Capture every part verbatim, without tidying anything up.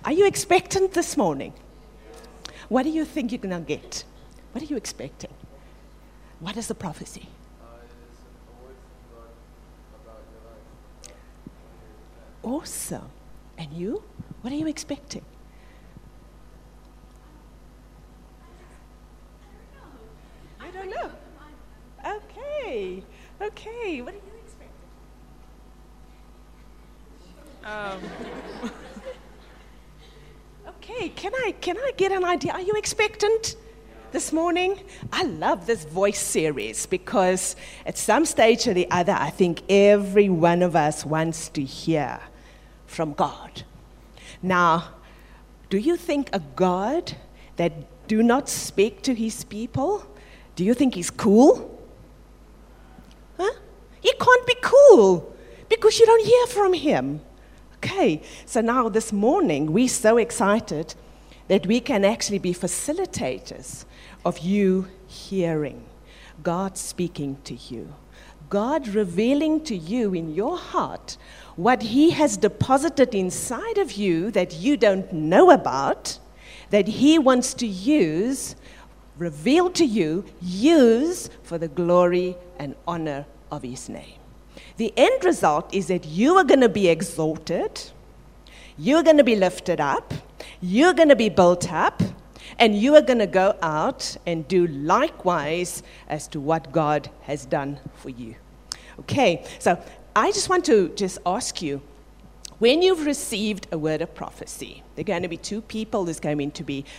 Are you expectant this morning? What do you think you're going to get? What are you expecting? What is the prophecy? Awesome. And you? What are you expecting? I don't know. Okay. Okay. What are you expecting? Um. Okay. Can I can I get an idea? Are you expectant this morning? I love this voice series because at some stage or the other, I think every one of us wants to hear from God. Now, do you think a God that do not speak to his people, do you think he's cool? Huh? He can't be cool because you don't hear from him. Okay, so now this morning, we're so excited that we can actually be facilitators of you hearing, God speaking to you, God revealing to you in your heart what he has deposited inside of you that you don't know about, that he wants to use, reveal to you, use for the glory and honor of his name. The end result is that you are going to be exalted, you're going to be lifted up, you're going to be built up, and you are going to go out and do likewise as to what God has done for you. Okay, so I just want to just ask you, when you've received a word of prophecy, there are going to be two people who's going to be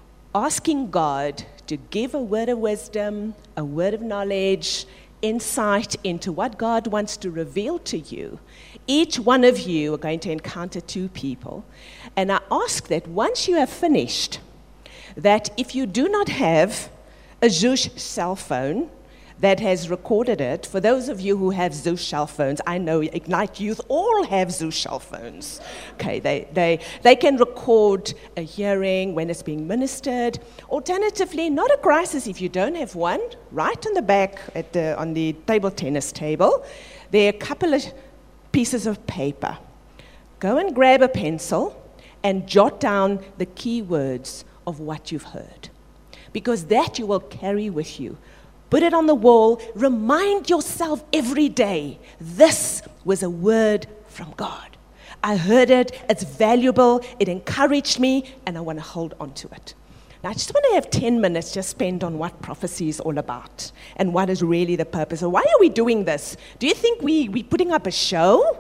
asking God to give a word of wisdom, a word of knowledge, insight into what God wants to reveal to you. Each one of you are going to encounter two people. And I ask that once you have finished, that if you do not have a Zeus cell phone that has recorded it, for those of you who have Zeus cell phones, I know Ignite Youth all have Zeus cell phones. Okay, they, they, they can record a hearing when it's being ministered. Alternatively, not a crisis if you don't have one, right on the back at the, on the table tennis table, there are a couple of pieces of paper. Go and grab a pencil and jot down the key words of what you've heard, because that you will carry with you. Put it on the wall. Remind yourself every day, this was a word from God. I heard it. It's valuable. It encouraged me, and I want to hold on to it. Now, I just want to have ten minutes just spent on what prophecy is all about and what is really the purpose. So why are we doing this? Do you think we, we're putting up a show?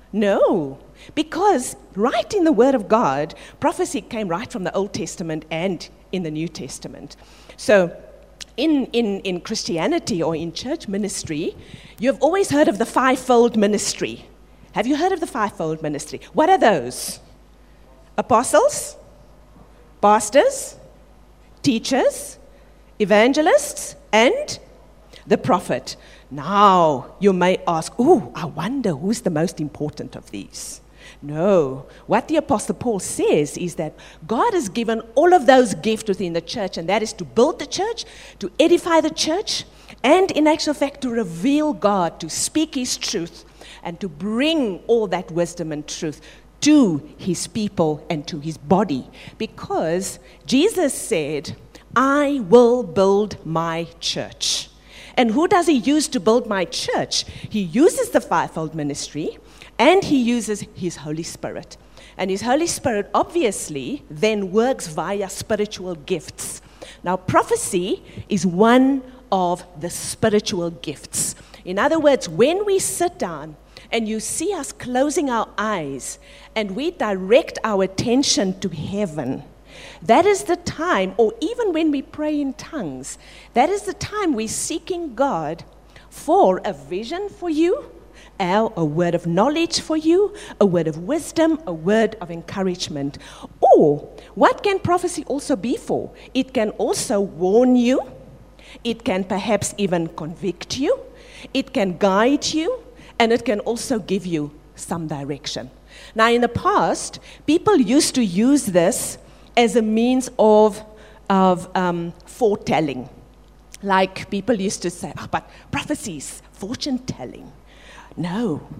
No. Because right in the Word of God, prophecy came right from the Old Testament and in the New Testament. So In, in, in Christianity or in church ministry, you've always heard of the fivefold ministry. Have you heard of the fivefold ministry? What are those? Apostles, pastors, teachers, evangelists, and the prophet. Now, you may ask, oh, I wonder who's the most important of these. No. What the Apostle Paul says is that God has given all of those gifts within the church, and that is to build the church, to edify the church, and in actual fact to reveal God, to speak his truth, and to bring all that wisdom and truth to his people and to his body. Because Jesus said, I will build my church. And who does he use to build my church? He uses the fivefold ministry, and he uses his Holy Spirit. And his Holy Spirit obviously then works via spiritual gifts. Now, prophecy is one of the spiritual gifts. In other words, when we sit down and you see us closing our eyes and we direct our attention to heaven, that is the time, or even when we pray in tongues, that is the time we're seeking God for a vision for you, a word of knowledge for you, a word of wisdom, a word of encouragement. Or, what can prophecy also be for? It can also warn you. It can perhaps even convict you. It can guide you. And it can also give you some direction. Now, in the past, people used to use this as a means of, of um, foretelling. Like people used to say, oh, but prophecies, fortune telling. No,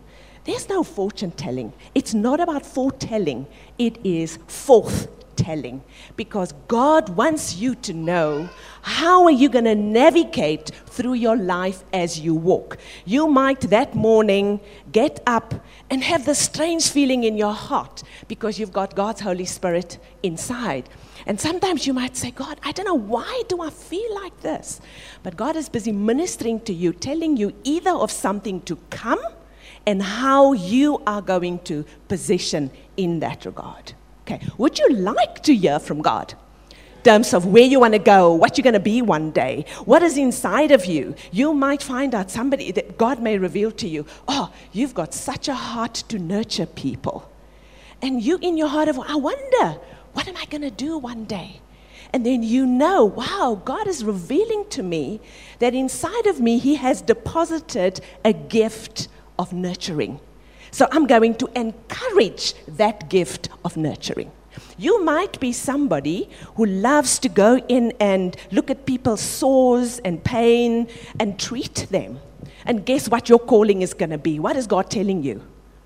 There's no fortune telling. It's not about foretelling. It is forthtelling. Because God wants you to know how are you going to navigate through your life as you walk. You might that morning get up and have this strange feeling in your heart because you've got God's Holy Spirit inside. And sometimes you might say, God, I don't know, why do I feel like this? But God is busy ministering to you, telling you either of something to come and how you are going to position in that regard. Okay, would you like to hear from God? In terms of where you want to go, what you're going to be one day, what is inside of you. You might find out somebody that God may reveal to you, oh, you've got such a heart to nurture people. And you in your heart of, I wonder, what am I going to do one day? And then you know, wow, God is revealing to me that inside of me, He has deposited a gift of nurturing. So I'm going to encourage that gift of nurturing. You might be somebody who loves to go in and look at people's sores and pain and treat them. And guess what your calling is going to be? What is God telling you?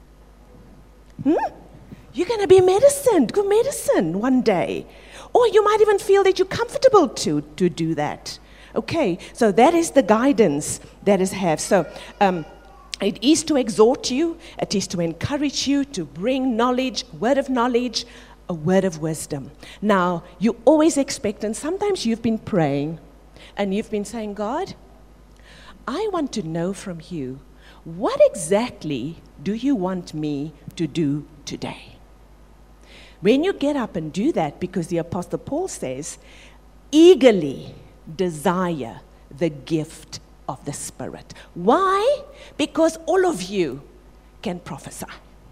Hmm? You're going to be medicine, good medicine one day. Or you might even feel that you're comfortable to, to do that. Okay, so that is the guidance that is have. So um, it is to exhort you, it is to encourage you, to bring knowledge, word of knowledge, a word of wisdom. Now, you always expect, and sometimes you've been praying, and you've been saying, God, I want to know from you, what exactly do you want me to do today? When you get up and do that, because the Apostle Paul says, eagerly desire the gift of the Spirit. Why? Because all of you can prophesy.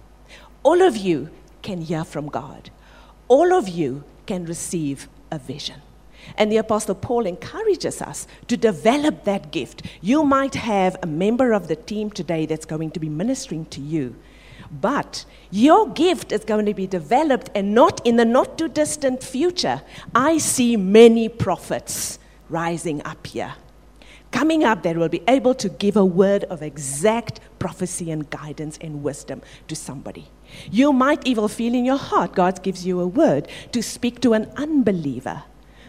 All of you can hear from God. All of you can receive a vision. And the Apostle Paul encourages us to develop that gift. You might have a member of the team today that's going to be ministering to you. But your gift is going to be developed, and not in the not too distant future. I see many prophets rising up here, coming up that will be able to give a word of exact prophecy and guidance and wisdom to somebody. You might even feel in your heart God gives you a word to speak to an unbeliever.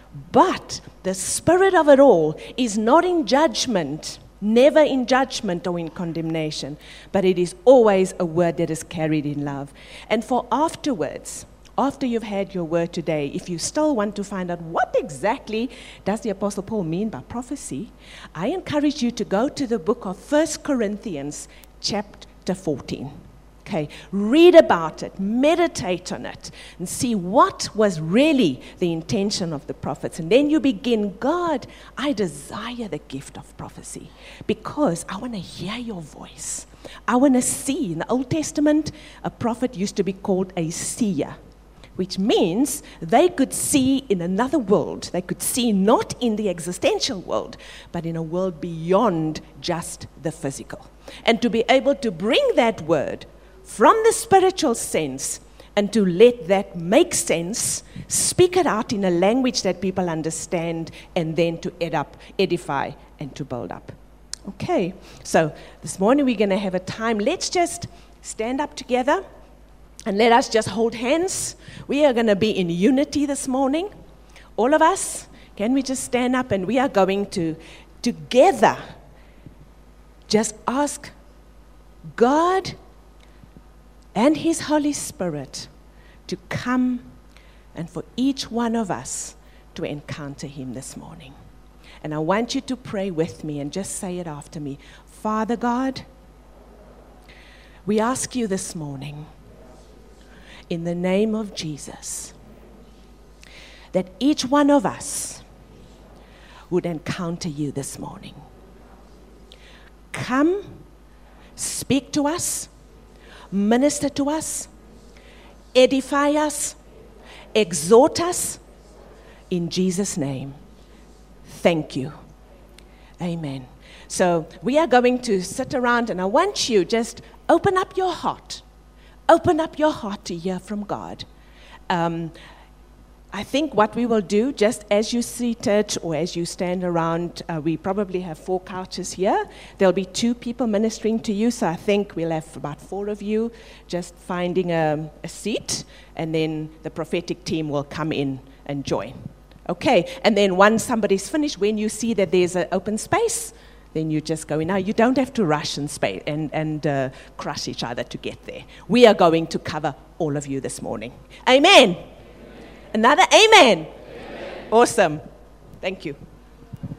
But the spirit of it all is not in judgment, never in judgment or in condemnation, but it is always a word that is carried in love. And for afterwards, after you've had your word today, if you still want to find out what exactly does the Apostle Paul mean by prophecy, I encourage you to go to the book of First Corinthians chapter fourteen. Okay, read about it, meditate on it, and see what was really the intention of the prophets. And then you begin, God, I desire the gift of prophecy because I want to hear your voice. I want to see. In the Old Testament, a prophet used to be called a seer, which means they could see in another world. They could see not in the existential world, but in a world beyond just the physical. And to be able to bring that word from the spiritual sense and to let that make sense, speak it out in a language that people understand, and then to ed up, edify and to build up. Okay, so this morning we're going to have a time. Let's just stand up together and let us just hold hands. We are going to be in unity this morning. All of us, can we just stand up, and we are going to together just ask God and His Holy Spirit to come and for each one of us to encounter Him this morning. And I want you to pray with me and just say it after me. Father God, we ask you this morning, in the name of Jesus, that each one of us would encounter you this morning. Come, speak to us, minister to us, edify us, exhort us, in Jesus' name. Thank you. Amen. So we are going to sit around, and I want you just open up your heart. Open up your heart to hear from God. Um, I think what we will do, just as you seated or as you stand around, uh, we probably have four couches here. There'll be two people ministering to you, so I think we'll have about four of you just finding a, a seat, and then the prophetic team will come in and join. Okay, and then once somebody's finished, when you see that there's an open space, then you just go in. Now, you don't have to rush and, spa- and, and uh, crush each other to get there. We are going to cover all of you this morning. Amen. Another amen. Amen. Awesome. Thank you.